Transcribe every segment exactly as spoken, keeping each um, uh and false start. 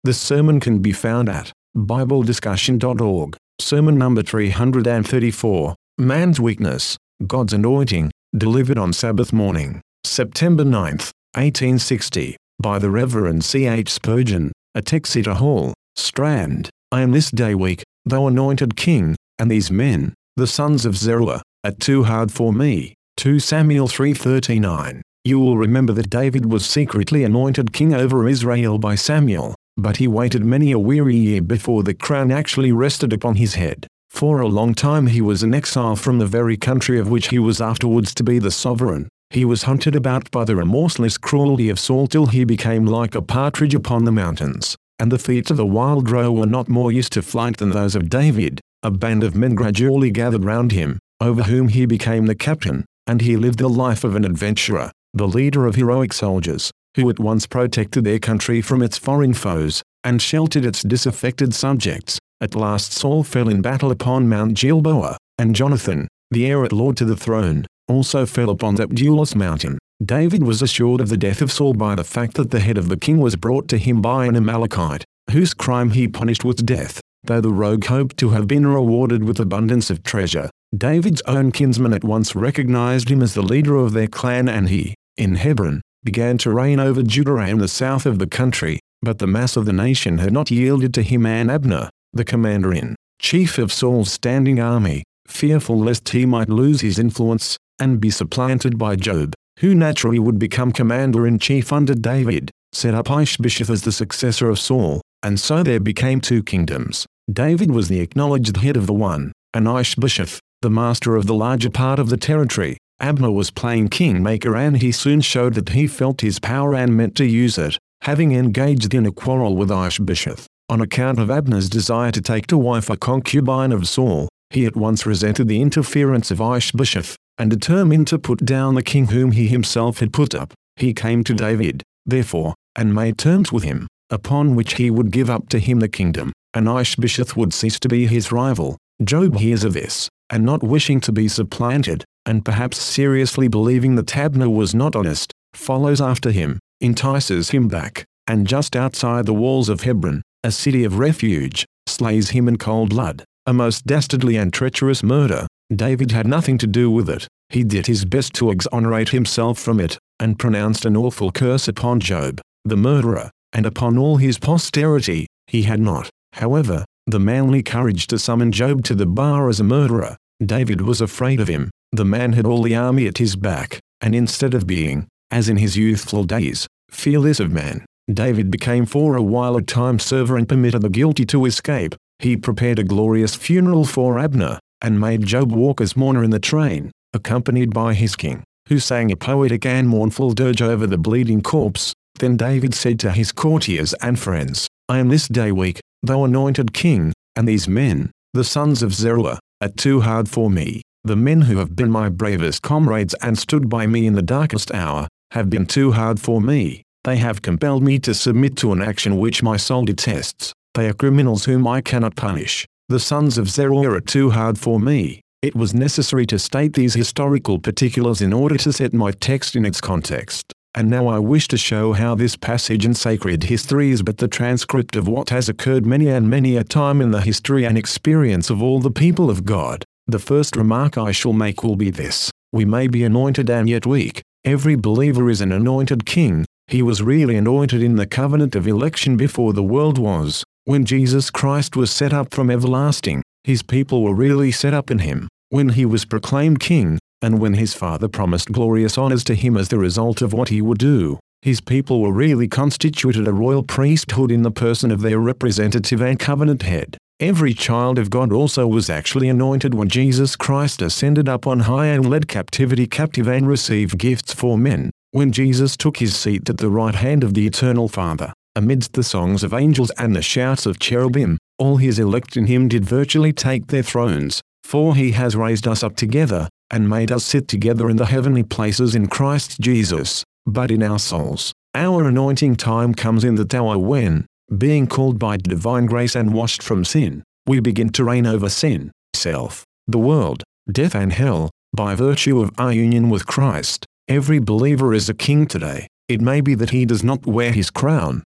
The sermon can be found at bible discussion dot org. Sermon number three hundred thirty-four, Man's Weakness, God's Anointing, delivered on Sabbath morning, September ninth, eighteen sixty, by the Reverend C H Spurgeon, at Exeter Hall, Strand. I am this day weak, thou anointed king, and these men, the sons of Zeruiah, are too hard for me. two Samuel three thirty-nine. You will remember that David was secretly anointed king over Israel by Samuel, but he waited many a weary year before the crown actually rested upon his head. For a long time he was an exile from the very country of which he was afterwards to be the sovereign. He was hunted about by the remorseless cruelty of Saul till he became like a partridge upon the mountains, and the feet of the wild roe were not more used to flight than those of David. A band of men gradually gathered round him, over whom he became the captain, and he lived the life of an adventurer, the leader of heroic soldiers, who at once protected their country from its foreign foes, and sheltered its disaffected subjects. At last Saul fell in battle upon Mount Gilboa, and Jonathan, the heir-at-law to the throne, also fell upon Zabulus mountain. David was assured of the death of Saul by the fact that the head of the king was brought to him by an Amalekite, whose crime he punished with death, though the rogue hoped to have been rewarded with abundance of treasure. David's own kinsmen at once recognized him as the leader of their clan, and he, in Hebron, began to reign over Judah and the south of the country. But the mass of the nation had not yielded to him, and Abner, the commander-in-chief of Saul's standing army, fearful lest he might lose his influence, and be supplanted by Joab, who naturally would become commander-in-chief under David, set up Ishbosheth as the successor of Saul, and so there became two kingdoms. David was the acknowledged head of the one, and Ishbosheth, the master of the larger part of the territory. Abner was plain kingmaker, and he soon showed that he felt his power and meant to use it, having engaged in a quarrel with Ishbosheth. On account of Abner's desire to take to wife a concubine of Saul, he at once resented the interference of Ishbosheth, and determined to put down the king whom he himself had put up. He came to David, therefore, and made terms with him, upon which he would give up to him the kingdom, and Ishbosheth would cease to be his rival. Joab hears of this, and not wishing to be supplanted, and perhaps seriously believing that Abner was not honest, follows after him, entices him back, and just outside the walls of Hebron, a city of refuge, slays him in cold blood, a most dastardly and treacherous murder. David had nothing to do with it. He did his best to exonerate himself from it, and pronounced an awful curse upon Joab, the murderer, and upon all his posterity. He had not, however, the manly courage to summon Joab to the bar as a murderer. David was afraid of him. The man had all the army at his back, and instead of being, as in his youthful days, fearless of man, David became for a while a time server and permitted the guilty to escape. He prepared a glorious funeral for Abner, and made Joab walk as mourner in the train, accompanied by his king, who sang a poetic and mournful dirge over the bleeding corpse. Then David said to his courtiers and friends, I am this day weak, thou anointed king, and these men, the sons of Zeruiah, are too hard for me. The men who have been my bravest comrades and stood by me in the darkest hour, have been too hard for me. They have compelled me to submit to an action which my soul detests. They are criminals whom I cannot punish. The sons of Zeruiah are too hard for me. It was necessary to state these historical particulars in order to set my text in its context. And now I wish to show how this passage in sacred history is but the transcript of what has occurred many and many a time in the history and experience of all the people of God. The first remark I shall make will be this: we may be anointed and yet weak. Every believer is an anointed king. He was really anointed in the covenant of election before the world was. When Jesus Christ was set up from everlasting, his people were really set up in him. When he was proclaimed king, and when his Father promised glorious honors to him as the result of what he would do, his people were really constituted a royal priesthood in the person of their representative and covenant head. Every child of God also was actually anointed when Jesus Christ ascended up on high and led captivity captive and received gifts for men. When Jesus took his seat at the right hand of the eternal Father, amidst the songs of angels and the shouts of cherubim, all his elect in him did virtually take their thrones, for he has raised us up together, and made us sit together in the heavenly places in Christ Jesus. But in our souls, our anointing time comes in that hour when, being called by divine grace and washed from sin, we begin to reign over sin, self, the world, death and hell, by virtue of our union with Christ. Every believer is a king today. It may be that he does not wear his crown,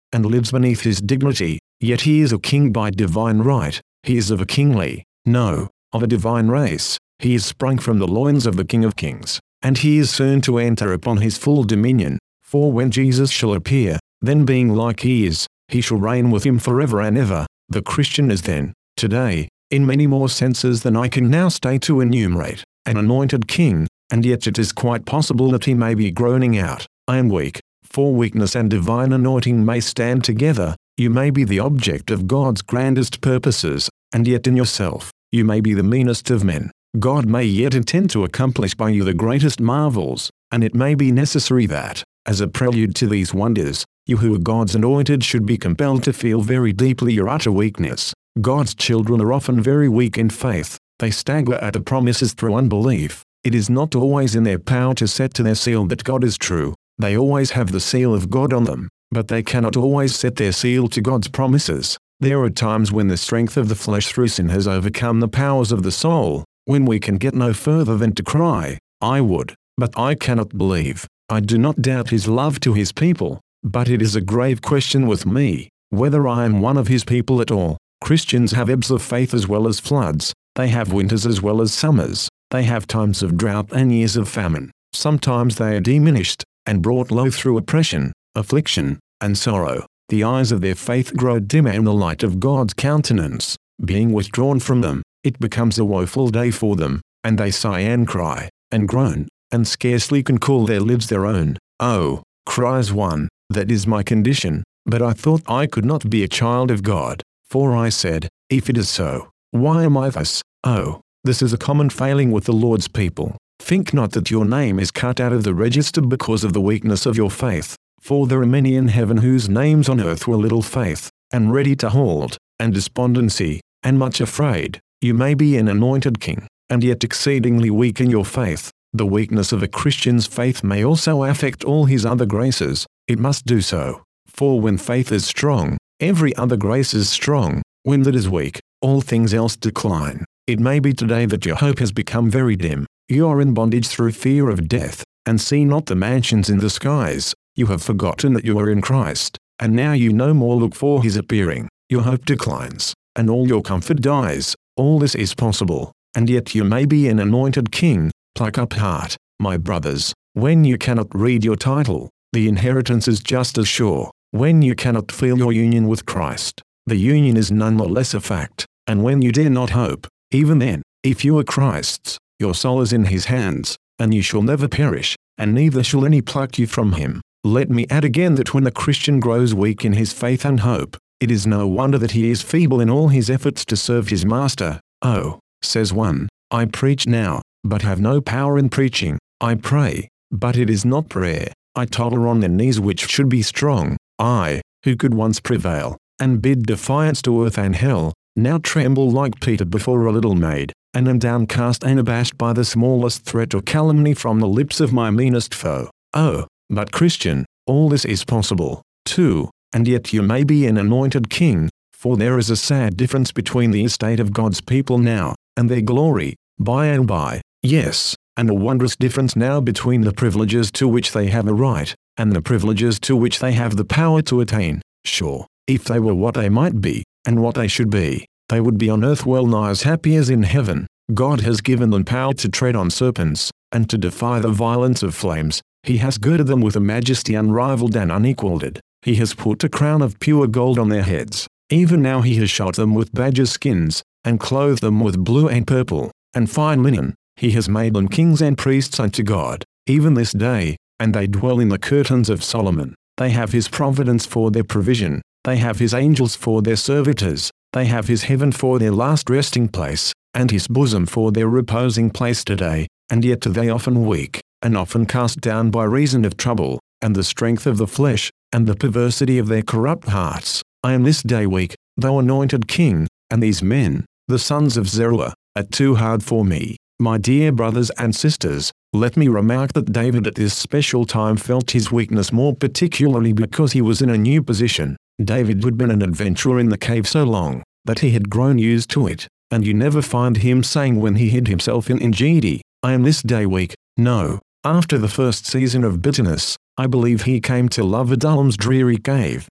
and lives beneath his dignity, yet he is a king by divine right. He is of a kingly, no, of a divine race. He is sprung from the loins of the King of Kings, and he is soon to enter upon his full dominion. For when Jesus shall appear, then being like he is, he shall reign with him forever and ever. The Christian is then, today, in many more senses than I can now stay to enumerate, an anointed king, and yet it is quite possible that he may be groaning out, I am weak. For weakness and divine anointing may stand together. You may be the object of God's grandest purposes, and yet in yourself, you may be the meanest of men. God may yet intend to accomplish by you the greatest marvels, and it may be necessary that, as a prelude to these wonders, you who are God's anointed should be compelled to feel very deeply your utter weakness. God's children are often very weak in faith. They stagger at the promises through unbelief. It is not always in their power to set to their seal that God is true. They always have the seal of God on them, but they cannot always set their seal to God's promises. There are times when the strength of the flesh through sin has overcome the powers of the soul, when we can get no further than to cry, I would, but I cannot believe. I do not doubt his love to his people, but it is a grave question with me, whether I am one of his people at all. Christians have ebbs of faith as well as floods. They have winters as well as summers. They have times of drought and years of famine. Sometimes they are diminished, and brought low through oppression, affliction, and sorrow. The eyes of their faith grow dim, and the light of God's countenance, being withdrawn from them, it becomes a woeful day for them, and they sigh and cry, and groan, and scarcely can call their lives their own. Oh, cries one, that is my condition, but I thought I could not be a child of God. For I said, if it is so, why am I thus? Oh, this is a common failing with the Lord's people. Think not that your name is cut out of the register because of the weakness of your faith, for there are many in heaven whose names on earth were little faith, and ready to hold, and despondency, and much afraid. You may be an anointed king, and yet exceedingly weak in your faith. The weakness of a Christian's faith may also affect all his other graces. It must do so, for when faith is strong, every other grace is strong. When that is weak, all things else decline. It may be today that your hope has become very dim. You are in bondage through fear of death, and see not the mansions in the skies. You have forgotten that you are in Christ, and now you no more look for his appearing. Your hope declines, and all your comfort dies. All this is possible, and yet you may be an anointed king. Pluck up heart, my brothers. When you cannot read your title, the inheritance is just as sure. When you cannot feel your union with Christ, the union is none the less a fact. And when you dare not hope, even then, if you are Christ's, your soul is in his hands, and you shall never perish, and neither shall any pluck you from him. Let me add again that when a Christian grows weak in his faith and hope, it is no wonder that he is feeble in all his efforts to serve his master. Oh, says one, I preach now, but have no power in preaching. I pray, but it is not prayer. I totter on their knees which should be strong. I, who could once prevail, and bid defiance to earth and hell, now tremble like Peter before a little maid, and am downcast and abashed by the smallest threat or calumny from the lips of my meanest foe. Oh, but Christian, all this is possible, too, and yet you may be an anointed king, for there is a sad difference between the estate of God's people now, and their glory, by and by. Yes, and a wondrous difference now between the privileges to which they have a right, and the privileges to which they have the power to attain. Sure, if they were what they might be, and what they should be, they would be on earth well nigh as happy as in heaven. God has given them power to tread on serpents, and to defy the violence of flames. He has girded them with a majesty unrivaled and unequaled. He has put a crown of pure gold on their heads. Even now he has shot them with badger skins, and clothed them with blue and purple, and fine linen. He has made them kings and priests unto God, even this day, and they dwell in the curtains of Solomon. They have his providence for their provision. They have his angels for their servitors. They have his heaven for their last resting place, and his bosom for their reposing place today. And yet are they often weak, and often cast down by reason of trouble, and the strength of the flesh, and the perversity of their corrupt hearts. I am this day weak, though anointed king, and these men, the sons of Zeruiah, are too hard for me. My dear brothers and sisters, let me remark that David at this special time felt his weakness more particularly because he was in a new position. David had been an adventurer in the cave so long, that he had grown used to it, and you never find him saying when he hid himself in Engedi, I am this day weak. No, after the first season of bitterness, I believe he came to love Adullam's dreary cave,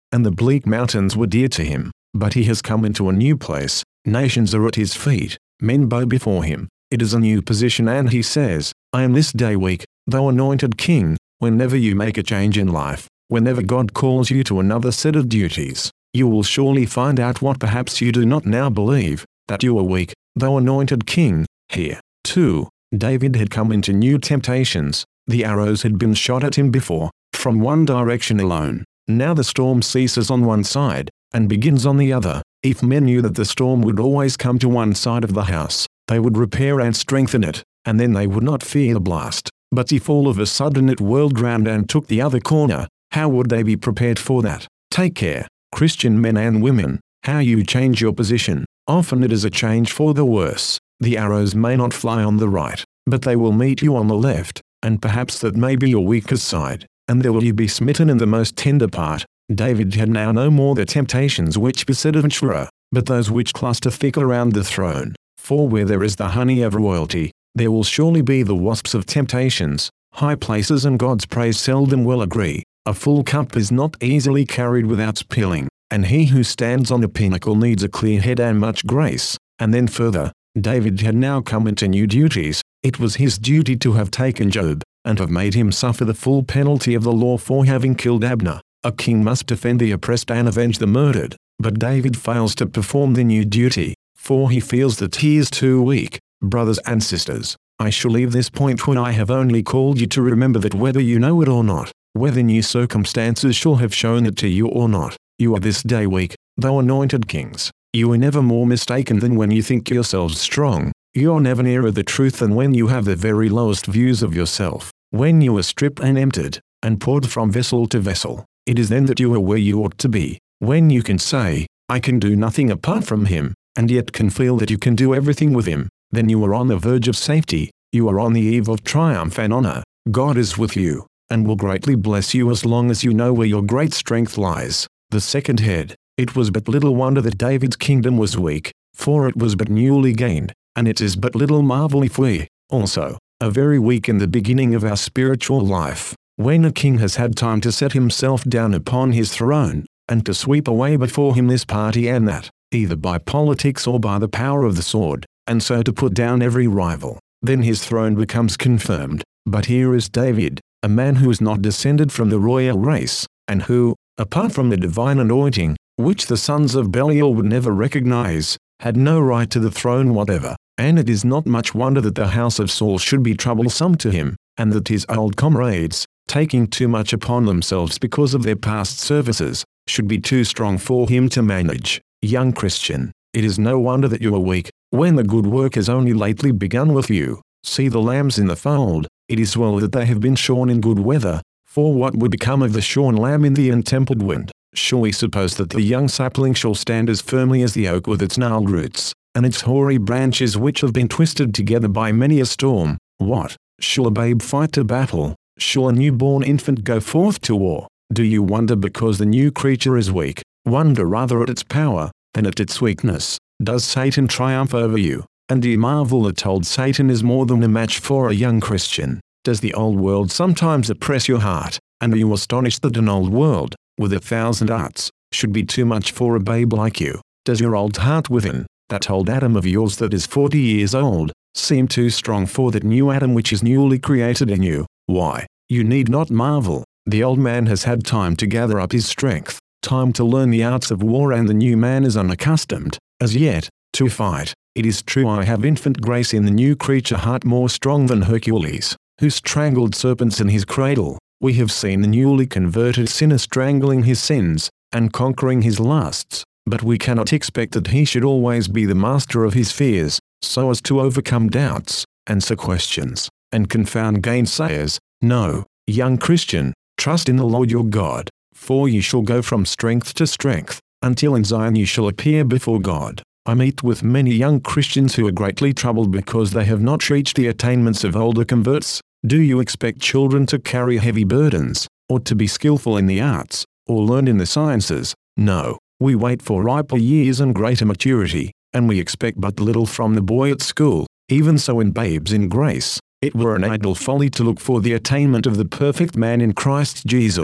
and the bleak mountains were dear to him. But he has come into a new place, nations are at his feet, men bow before him. It is a new position, and he says, I am this day weak, thou anointed king. Whenever you make a change in life, whenever God calls you to another set of duties, you will surely find out what perhaps you do not now believe, that you are weak, thou anointed king. Here, too, David had come into new temptations. The arrows had been shot at him before, from one direction alone. Now the storm ceases on one side, and begins on the other. If men knew that the storm would always come to one side of the house, they would repair and strengthen it, and then they would not fear the blast. But if all of a sudden it whirled round and took the other corner, how would they be prepared for that? Take care, Christian men and women, how you change your position. Often it is a change for the worse. The arrows may not fly on the right, but they will meet you on the left, and perhaps that may be your weakest side, and there will you be smitten in the most tender part. David had now no more the temptations which beset adventurer, but those which cluster thick around the throne. For where there is the honey of royalty, there will surely be the wasps of temptations. High places and God's praise seldom will agree. A full cup is not easily carried without spilling, and he who stands on the pinnacle needs a clear head and much grace. And then further, David had now come into new duties. It was his duty to have taken Job, and have made him suffer the full penalty of the law for having killed Abner. A king must defend the oppressed and avenge the murdered, but David fails to perform the new duty, for he feels that he is too weak. Brothers and sisters, I shall leave this point when I have only called you to remember that whether you know it or not, whether new circumstances shall have shown it to you or not, you are this day weak, though anointed kings. You are never more mistaken than when you think yourselves strong. You are never nearer the truth than when you have the very lowest views of yourself. When you are stripped and emptied, and poured from vessel to vessel, it is then that you are where you ought to be. When you can say, I can do nothing apart from him, and yet can feel that you can do everything with him, then you are on the verge of safety. You are on the eve of triumph and honor. God is with you, and will greatly bless you as long as you know where your great strength lies. The second head. It was but little wonder that David's kingdom was weak, for it was but newly gained, and it is but little marvel if we, also, are very weak in the beginning of our spiritual life. When a king has had time to set himself down upon his throne, and to sweep away before him this party and that, either by politics or by the power of the sword, and so to put down every rival, then his throne becomes confirmed. But here is David, a man who is not descended from the royal race, and who, apart from the divine anointing, which the sons of Belial would never recognize, had no right to the throne whatever. And it is not much wonder that the house of Saul should be troublesome to him, and that his old comrades, taking too much upon themselves because of their past services, should be too strong for him to manage. Young Christian, it is no wonder that you are weak, when the good work has only lately begun with you. See the lambs in the fold. It is well that they have been shorn in good weather, for what would become of the shorn lamb in the untempered wind? Shall we suppose that the young sapling shall stand as firmly as the oak with its gnarled roots, and its hoary branches which have been twisted together by many a storm? What? Shall a babe fight to battle? Shall a newborn infant go forth to war? Do you wonder because the new creature is weak? Wonder rather at its power, than at its weakness. Does Satan triumph over you? And do you marvel that old Satan is more than a match for a young Christian? Does the old world sometimes oppress your heart, and are you astonished that an old world, with a thousand arts, should be too much for a babe like you? Does your old heart within, that old Adam of yours that is forty years old, seem too strong for that new Adam which is newly created in you? Why, you need not marvel. The old man has had time to gather up his strength, time to learn the arts of war, and the new man is unaccustomed, as yet, to fight. It is true I have infant grace in the new creature heart more strong than Hercules, who strangled serpents in his cradle. We have seen the newly converted sinner strangling his sins, and conquering his lusts, but we cannot expect that he should always be the master of his fears, so as to overcome doubts, answer questions, and confound gainsayers. No, young Christian, trust in the Lord your God, for you shall go from strength to strength, until in Zion you shall appear before God. I meet with many young Christians who are greatly troubled because they have not reached the attainments of older converts. Do you expect children to carry heavy burdens, or to be skillful in the arts, or learned in the sciences? No, we wait for riper years and greater maturity, and we expect but little from the boy at school. Even so in babes in grace, it were an idle folly to look for the attainment of the perfect man in Christ Jesus.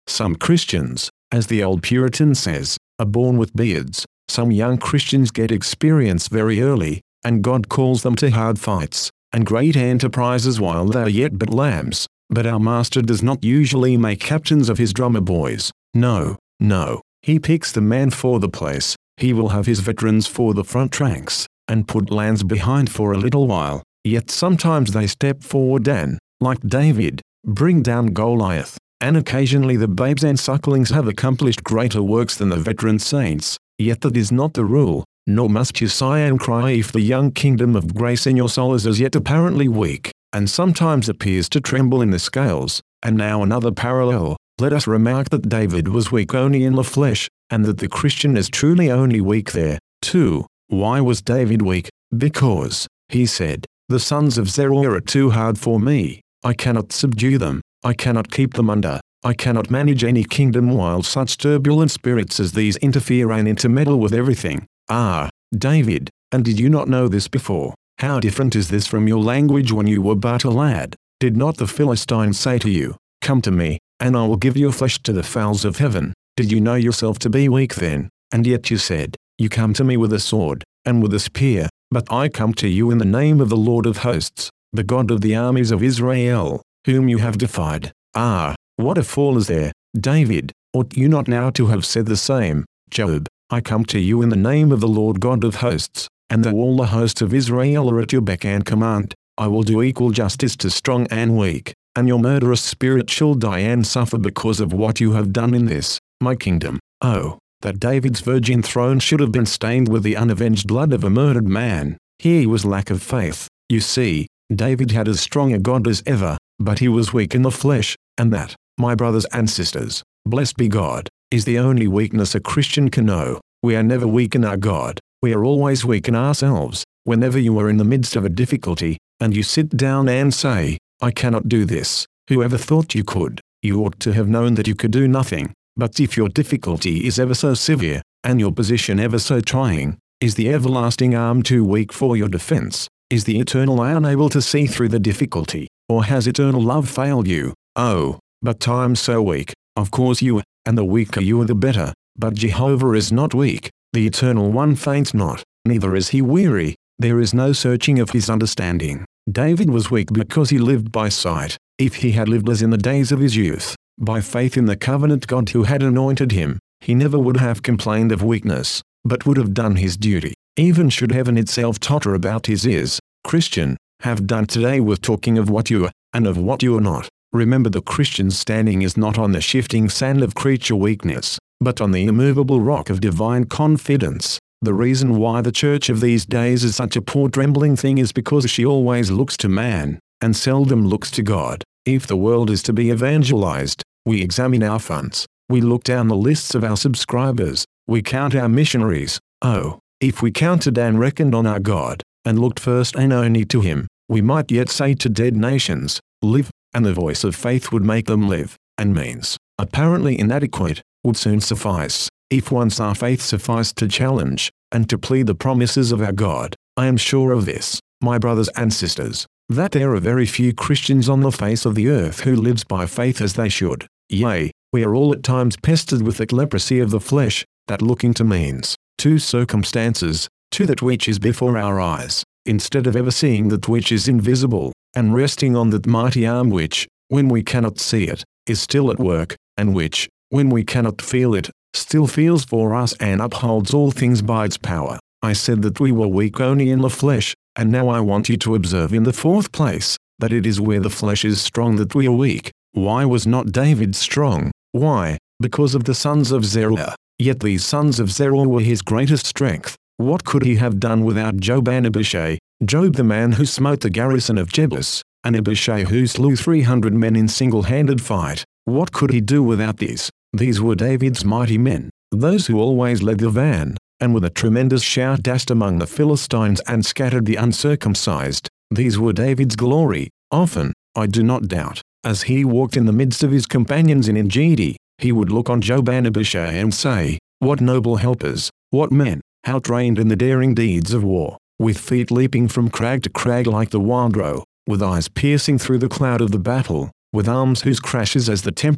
Some Christians, as the old Puritan says, are born with beards. Some young Christians get experience very early, and God calls them to hard fights and great enterprises while they are yet but lambs. But our Master does not usually make captains of his drummer boys. No, no. He picks the man for the place. He will have his veterans for the front ranks, and put lands behind for a little while. Yet sometimes they step forward and, like David, bring down Goliath. And occasionally the babes and sucklings have accomplished greater works than the veteran saints. Yet that is not the rule, nor must you sigh and cry if the young kingdom of grace in your soul is as yet apparently weak, and sometimes appears to tremble in the scales. And now another parallel. Let us remark that David was weak only in the flesh, and that the Christian is truly only weak there, too. Why was David weak? Because, he said, the sons of Zeruiah are too hard for me. I cannot subdue them. I cannot keep them under. I cannot manage any kingdom while such turbulent spirits as these interfere and intermeddle with everything. Ah, David, and did you not know this before? How different is this from your language when you were but a lad? Did not the Philistines say to you, "Come to me, and I will give your flesh to the fowls of heaven"? Did you know yourself to be weak then? And yet you said, "You come to me with a sword, and with a spear, but I come to you in the name of the Lord of hosts, the God of the armies of Israel, whom you have defied." Ah, what a fall is there, David! Ought you not now to have said the same? Job, I come to you in the name of the Lord God of hosts, and though all the hosts of Israel are at your beck and command, I will do equal justice to strong and weak, and your murderous spirit shall die and suffer because of what you have done in this, my kingdom. Oh, that David's virgin throne should have been stained with the unavenged blood of a murdered man. Here was lack of faith. You see, David had as strong a God as ever, but he was weak in the flesh, and that, my brothers and sisters, blessed be God, is the only weakness a Christian can know. We are never weak in our God. We are always weak in ourselves. Whenever you are in the midst of a difficulty, and you sit down and say, "I cannot do this," whoever thought you could? You ought to have known that you could do nothing. But if your difficulty is ever so severe, and your position ever so trying, is the everlasting arm too weak for your defense? Is the eternal eye unable to see through the difficulty? Or has eternal love failed you? Oh, but time's so weak. Of course you are, and the weaker you are the better. But Jehovah is not weak. The Eternal One faints not, neither is he weary. There is no searching of his understanding. David was weak because he lived by sight. If he had lived as in the days of his youth, by faith in the covenant God who had anointed him, he never would have complained of weakness, but would have done his duty. Even should heaven itself totter about his ears, Christian, have done today with talking of what you are, and of what you are not. Remember, the Christian's standing is not on the shifting sand of creature weakness, but on the immovable rock of divine confidence. The reason why the church of these days is such a poor trembling thing is because she always looks to man, and seldom looks to God. If the world is to be evangelized, we examine our funds, we look down the lists of our subscribers, we count our missionaries. Oh, if we counted and reckoned on our God, and looked first and only to him, we might yet say to dead nations, "Live," and the voice of faith would make them live, and means, apparently inadequate, would soon suffice. If once our faith sufficed to challenge, and to plead the promises of our God, I am sure of this, my brothers and sisters, that there are very few Christians on the face of the earth who lives by faith as they should. Yea, we are all at times pestered with that leprosy of the flesh, that looking to means, to circumstances, to that which is before our eyes, instead of ever seeing that which is invisible, and resting on that mighty arm which, when we cannot see it, is still at work, and which, when we cannot feel it, still feels for us and upholds all things by its power. I said that we were weak only in the flesh, and now I want you to observe in the fourth place, that it is where the flesh is strong that we are weak. Why was not David strong? Why? Because of the sons of Zeruiah. Yet these sons of Zeruiah were his greatest strength. What could he have done without Joab and Abishai? Joab, the man who smote the garrison of Jebus, and Abishai who slew three hundred men in single-handed fight. What could he do without these? These were David's mighty men, those who always led the van, and with a tremendous shout dashed among the Philistines and scattered the uncircumcised. These were David's glory. Often, I do not doubt, as he walked in the midst of his companions in Engedi, he would look on Joab and Abishai and say, "What noble helpers, what men, how trained in the daring deeds of war, with feet leaping from crag to crag like the wild roe, with eyes piercing through the cloud of the battle, with arms whose crash is as the tempest,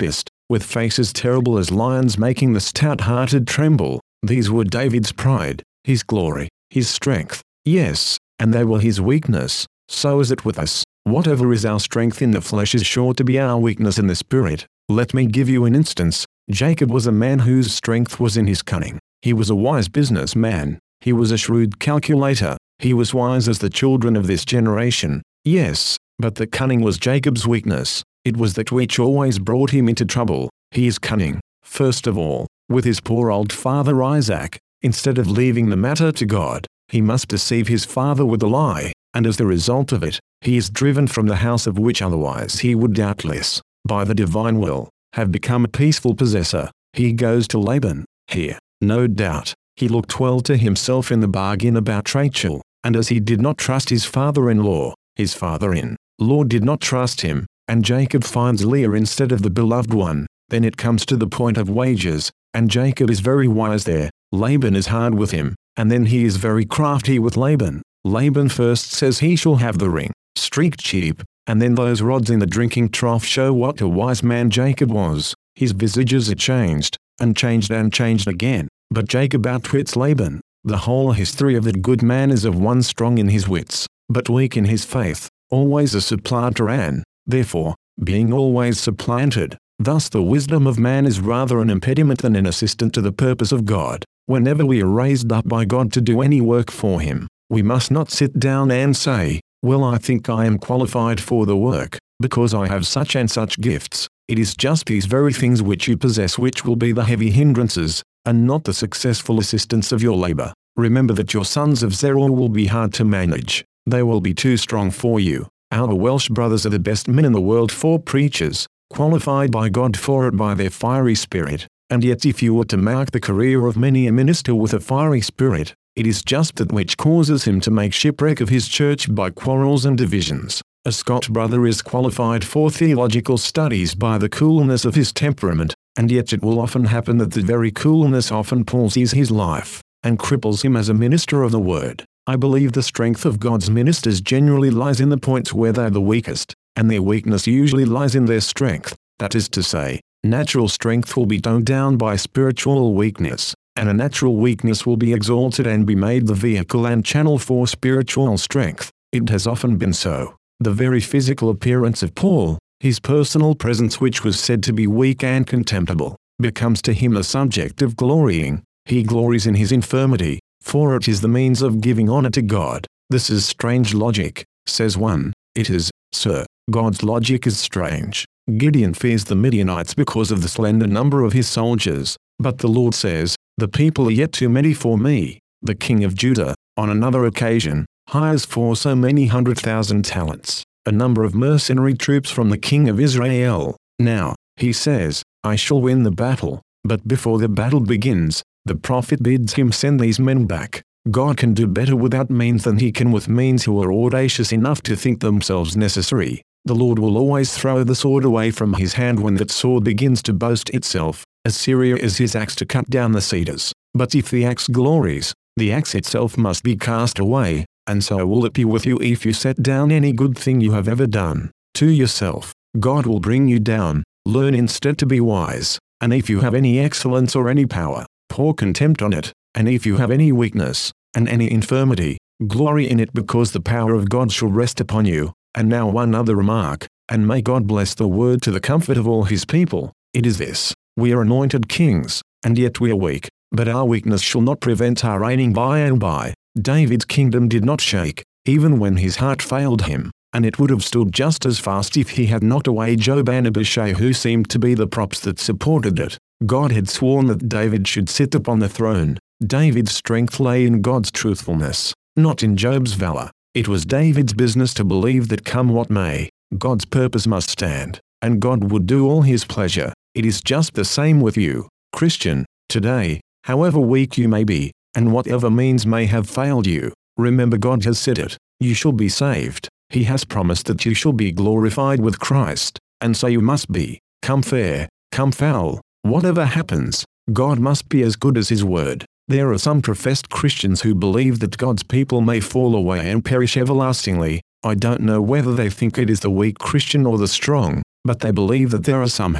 with faces terrible as lions making the stout-hearted tremble. These were David's pride, his glory, his strength, yes, and they were his weakness. So is it with us. Whatever is our strength in the flesh is sure to be our weakness in the spirit. Let me give you an instance. Jacob was a man whose strength was in his cunning. He was a wise businessman. He was a shrewd calculator. He was wise as the children of this generation. Yes, but the cunning was Jacob's weakness. It was that which always brought him into trouble. He is cunning, first of all, with his poor old father Isaac. Instead of leaving the matter to God, he must deceive his father with a lie, and as the result of it, he is driven from the house of which otherwise he would doubtless, by the divine will, have become a peaceful possessor. He goes to Laban. Here, no doubt, he looked well to himself in the bargain about Rachel, and as he did not trust his father-in-law, his father-in-law did not trust him, and Jacob finds Leah instead of the beloved one. Then it comes to the point of wages, and Jacob is very wise there. Laban is hard with him, and then he is very crafty with Laban. Laban first says he shall have the ring, streaked sheep, and then those rods in the drinking trough show what a wise man Jacob was. His visages are changed, and changed and changed again, but Jacob outwits Laban. The whole history of that good man is of one strong in his wits, but weak in his faith, always a supplanter and, therefore, being always supplanted. Thus the wisdom of man is rather an impediment than an assistant to the purpose of God. Whenever we are raised up by God to do any work for Him, we must not sit down and say, well, I think I am qualified for the work, because I have such and such gifts. It is just these very things which you possess which will be the heavy hindrances, and not the successful assistance of your labor. Remember that your sons of Zerah will be hard to manage. They will be too strong for you. Our Welsh brothers are the best men in the world for preachers, qualified by God for it by their fiery spirit. And yet if you were to mark the career of many a minister with a fiery spirit, it is just that which causes him to make shipwreck of his church by quarrels and divisions. A Scotch brother is qualified for theological studies by the coolness of his temperament, and yet it will often happen that the very coolness often palsies his life, and cripples him as a minister of the word. I believe the strength of God's ministers generally lies in the points where they are the weakest, and their weakness usually lies in their strength. That is to say, natural strength will be toned down by spiritual weakness, and a natural weakness will be exalted and be made the vehicle and channel for spiritual strength. It has often been so. The very physical appearance of Paul, his personal presence which was said to be weak and contemptible, becomes to him a subject of glorying. He glories in his infirmity, for it is the means of giving honor to God. This is strange logic, says one. It is, sir. God's logic is strange. Gideon fears the Midianites because of the slender number of his soldiers, but the Lord says, the people are yet too many for me. The king of Judah, on another occasion, hires for so many hundred thousand talents, a number of mercenary troops from the king of Israel. Now, he says, I shall win the battle, but before the battle begins, the prophet bids him send these men back. God can do better without means than he can with means who are audacious enough to think themselves necessary. The Lord will always throw the sword away from his hand when that sword begins to boast itself. Assyria is his axe to cut down the cedars. But if the axe glories, the axe itself must be cast away, and so will it be with you if you set down any good thing you have ever done. To yourself, God will bring you down. Learn instead to be wise, and if you have any excellence or any power, pour contempt on it, and if you have any weakness, and any infirmity, glory in it because the power of God shall rest upon you. And now one other remark, and may God bless the word to the comfort of all his people. It is this, we are anointed kings, and yet we are weak, but our weakness shall not prevent our reigning by and by. David's kingdom did not shake, even when his heart failed him, and it would have stood just as fast if he had knocked away Joab and Abishai who seemed to be the props that supported it. God had sworn that David should sit upon the throne. David's strength lay in God's truthfulness, not in Joab's valor. It was David's business to believe that come what may, God's purpose must stand, and God would do all his pleasure. It is just the same with you, Christian, today, however weak you may be, and whatever means may have failed you. Remember God has said it, you shall be saved. He has promised that you shall be glorified with Christ, and so you must be. Come fair, come foul, whatever happens, God must be as good as his word. There are some professed Christians who believe that God's people may fall away and perish everlastingly. I don't know whether they think it is the weak Christian or the strong, but they believe that there are some who,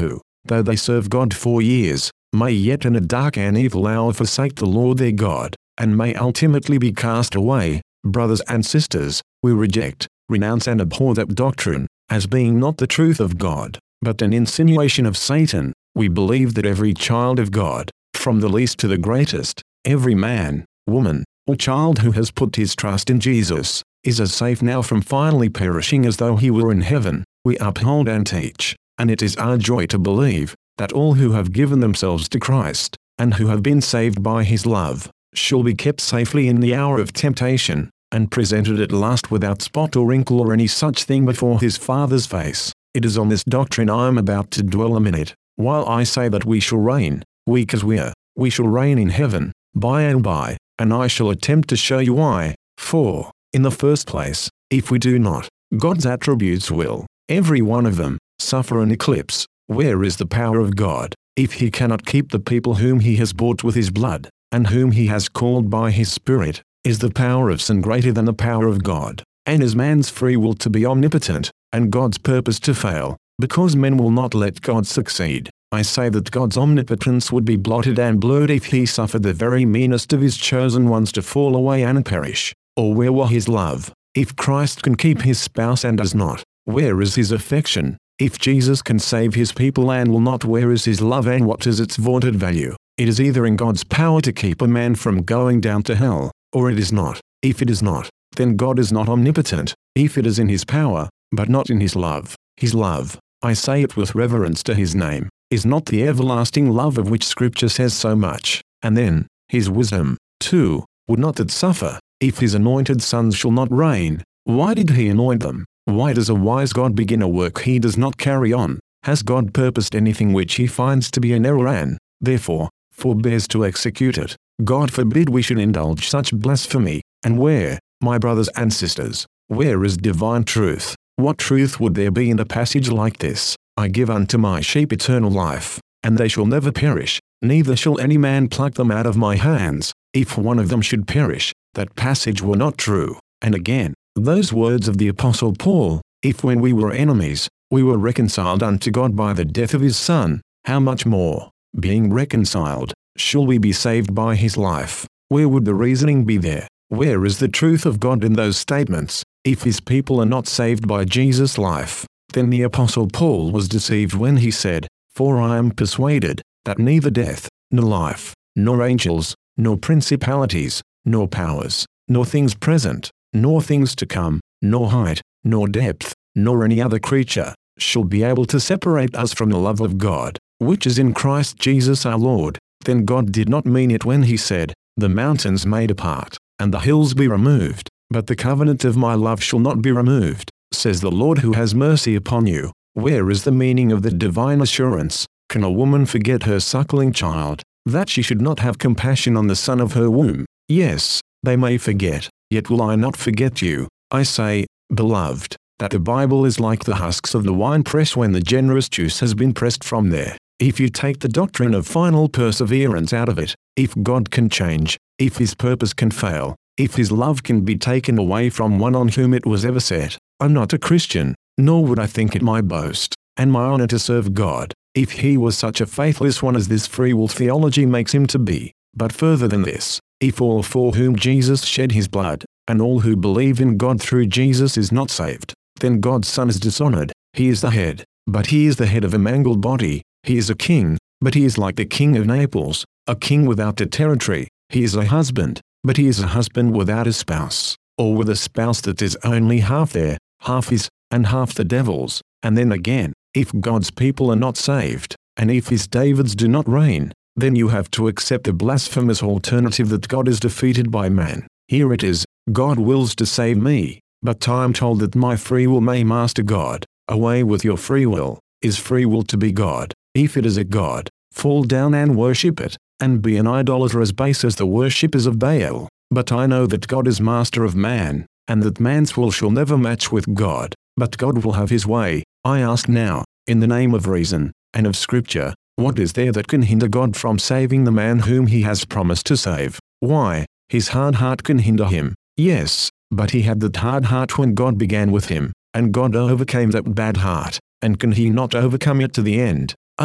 though they serve God for years, may yet in a dark and evil hour forsake the Lord their God, and may ultimately be cast away. Brothers and sisters, we reject, renounce and abhor that doctrine, as being not the truth of God, but an insinuation of Satan. We believe that every child of God, from the least to the greatest, every man, woman, or child who has put his trust in Jesus, is as safe now from finally perishing as though he were in heaven. We uphold and teach, and it is our joy to believe, that all who have given themselves to Christ, and who have been saved by his love, shall be kept safely in the hour of temptation, and presented at last without spot or wrinkle or any such thing before his Father's face. It is on this doctrine I am about to dwell a minute. While I say that we shall reign, weak as we are, we shall reign in heaven, by and by, and I shall attempt to show you why. For, in the first place, if we do not, God's attributes will, every one of them, suffer an eclipse. Where is the power of God, if he cannot keep the people whom he has bought with his blood, and whom he has called by his Spirit? Is the power of sin greater than the power of God? And is man's free will to be omnipotent, and God's purpose to fail, because men will not let God succeed? I say that God's omnipotence would be blotted and blurred if he suffered the very meanest of his chosen ones to fall away and perish. Or where were his love? If Christ can keep his spouse and does not, where is his affection? If Jesus can save his people and will not, where is his love and what is its vaunted value? It is either in God's power to keep a man from going down to hell, or it is not. If it is not, then God is not omnipotent. If it is in his power, but not in his love, his love, I say it with reverence to his name, is not the everlasting love of which Scripture says so much. And then, his wisdom, too, would not that suffer, if his anointed sons shall not reign. Why did he anoint them? Why does a wise God begin a work he does not carry on? Has God purposed anything which he finds to be an error and, therefore, forbears to execute it? God forbid we should indulge such blasphemy. And where, my brothers and sisters, where is divine truth? What truth would there be in a passage like this? I give unto my sheep eternal life, and they shall never perish, neither shall any man pluck them out of my hands. If one of them should perish, that passage were not true. And again, those words of the Apostle Paul, if when we were enemies, we were reconciled unto God by the death of his Son, how much more, being reconciled, shall we be saved by his life? Where would the reasoning be there? Where is the truth of God in those statements? If his people are not saved by Jesus' life, then the Apostle Paul was deceived when he said, For I am persuaded, that neither death, nor life, nor angels, nor principalities, nor powers, nor things present, nor things to come, nor height, nor depth, nor any other creature, shall be able to separate us from the love of God, which is in Christ Jesus our Lord. Then God did not mean it when he said, The mountains may depart, and the hills be removed, but the covenant of my love shall not be removed, says the Lord who has mercy upon you. Where is the meaning of the divine assurance? Can a woman forget her suckling child, that she should not have compassion on the son of her womb? Yes, they may forget, yet will I not forget you. I say, beloved, that the Bible is like the husks of the winepress when the generous juice has been pressed from there. If you take the doctrine of final perseverance out of it, if God can change, if his purpose can fail, if his love can be taken away from one on whom it was ever set, I'm not a Christian, nor would I think it my boast, and my honor to serve God, if he was such a faithless one as this free will theology makes him to be. But further than this, if all for whom Jesus shed his blood, and all who believe in God through Jesus is not saved, then God's Son is dishonored. He is the head, but he is the head of a mangled body. He is a king, but he is like the king of Naples, a king without a territory. He is a husband, but he is a husband without a spouse, or with a spouse that is only half there, half his, and half the devil's. And then again, if God's people are not saved, and if his Davids do not reign, then you have to accept the blasphemous alternative that God is defeated by man. Here it is, God wills to save me, but I'm told that my free will may master God. Away with your free will. Is free will to be God? If it is a God, fall down and worship it, and be an idolater as base as the worshippers of Baal. But I know that God is master of man, and that man's will shall never match with God, but God will have his way. I ask now, in the name of reason, and of Scripture, what is there that can hinder God from saving the man whom he has promised to save? Why, his hard heart can hinder him. Yes, but he had that hard heart when God began with him, and God overcame that bad heart, and can he not overcome it to the end? Oh,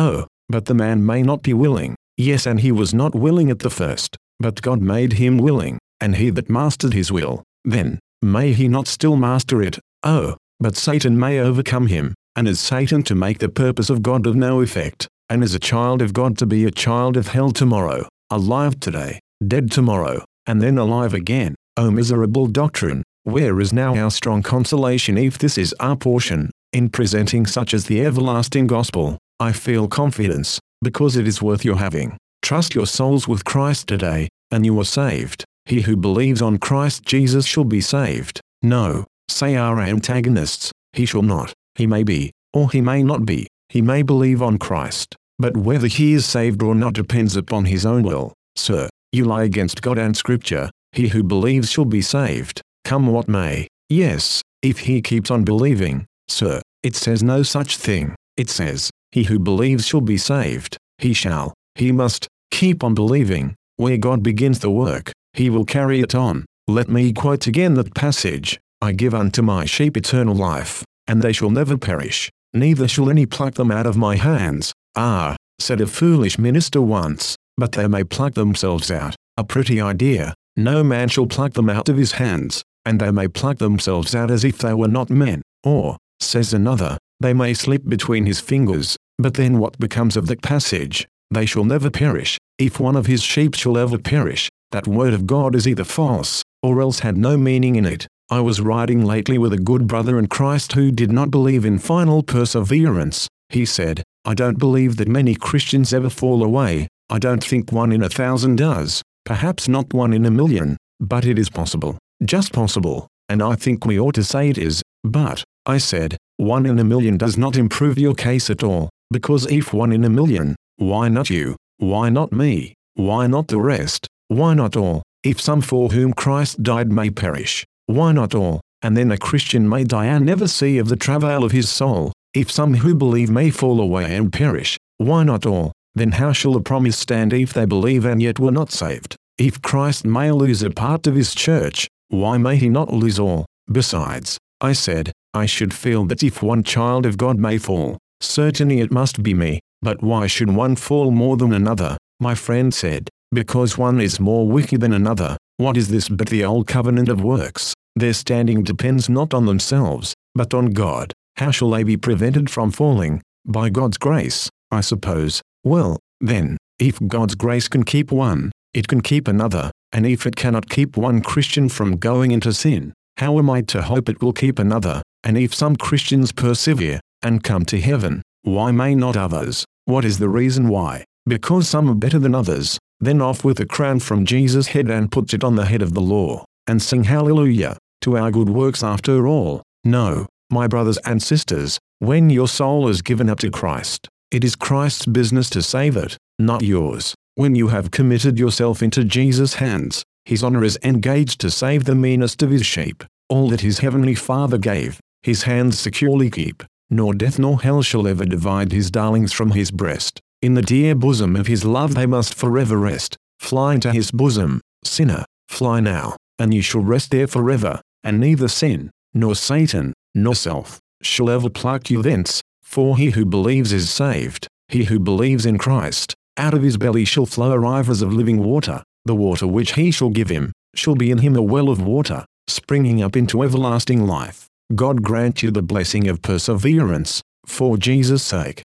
but the man may not be willing. Yes, and he was not willing at the first, but God made him willing, and he that mastered his will, then, may he not still master it? Oh, but Satan may overcome him, and is Satan to make the purpose of God of no effect, and is a child of God to be a child of hell tomorrow, alive today, dead tomorrow, and then alive again? O miserable doctrine, where is now our strong consolation if this is our portion? In presenting such as the everlasting gospel, I feel confidence, because it is worth your having. Trust your souls with Christ today, and you are saved. He who believes on Christ Jesus shall be saved. No, say our antagonists, he shall not. He may be, or he may not be. He may believe on Christ, but whether he is saved or not depends upon his own will. Sir, you lie against God and Scripture. He who believes shall be saved, come what may. Yes, if he keeps on believing. Sir, it says no such thing. It says, he who believes shall be saved. He shall, he must, keep on believing. Where God begins the work, he will carry it on. Let me quote again that passage. I give unto my sheep eternal life, and they shall never perish, neither shall any pluck them out of my hands. Ah, said a foolish minister once, but they may pluck themselves out. A pretty idea. No man shall pluck them out of his hands, and they may pluck themselves out as if they were not men. Or, says another, they may slip between his fingers. But then what becomes of that passage? They shall never perish. If one of his sheep shall ever perish, that word of God is either false, or else had no meaning in it. I was riding lately with a good brother in Christ who did not believe in final perseverance. He said, I don't believe that many Christians ever fall away. I don't think one in a thousand does. Perhaps not one in a million, but it is possible. Just possible. And I think we ought to say it is. But, I said, one in a million does not improve your case at all, because if one in a million, why not you? Why not me? Why not the rest? Why not all? If some for whom Christ died may perish, why not all? And then a Christian may die and never see of the travail of his soul. If some who believe may fall away and perish, why not all? Then how shall the promise stand if they believe and yet were not saved? If Christ may lose a part of his church, why may he not lose all? Besides, I said, I should feel that if one child of God may fall, certainly it must be me. But why should one fall more than another? My friend said, because one is more wicked than another. What is this but the old covenant of works? Their standing depends not on themselves, but on God. How shall they be prevented from falling? By God's grace, I suppose. Well, then, if God's grace can keep one, it can keep another, and if it cannot keep one Christian from going into sin, how am I to hope it will keep another? And if some Christians persevere, and come to heaven, why may not others? What is the reason why? Because some are better than others. Then off with a crown from Jesus' head and put it on the head of the law, and sing hallelujah, to our good works after all. No, my brothers and sisters, when your soul is given up to Christ, it is Christ's business to save it, not yours. When you have committed yourself into Jesus' hands, his honor is engaged to save the meanest of his sheep. All that his heavenly Father gave, his hands securely keep. Nor death nor hell shall ever divide his darlings from his breast. In the dear bosom of his love they must forever rest. Fly into his bosom, sinner, fly now, and you shall rest there forever, and neither sin, nor Satan, nor self, shall ever pluck you thence, for he who believes is saved. He who believes in Christ, out of his belly shall flow rivers of living water. The water which he shall give him, shall be in him a well of water, springing up into everlasting life. God grant you the blessing of perseverance, for Jesus' sake.